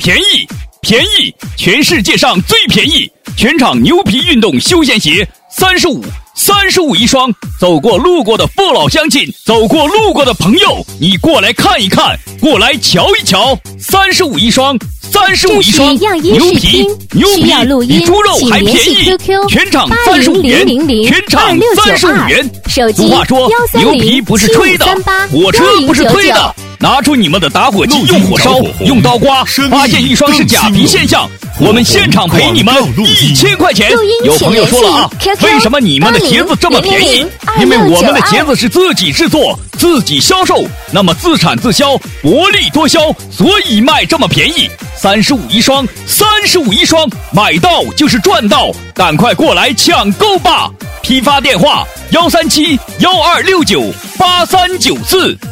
便宜，便宜，全世界上最便宜！全场牛皮运动休闲鞋35一双，走过路过的父老乡亲，走过路过的朋友，你过来看一看，过来瞧一瞧，35一双，35一双，牛皮，牛皮，比猪肉还便宜，全场35元，全场35元。俗话说，牛皮不是吹的，火车不是推的。拿出你们的打火机，用火烧，用刀刮，发现一双是假皮现象，我们现场赔你们1000块钱。有朋友说了啊，为什么你们的鞋子这么便宜？因为我们的鞋子是自己制作，自己销售，那么自产自销，薄利多销，所以卖这么便宜。35一双，35一双，买到就是赚到，赶快过来抢购吧！批发电话：13712698394。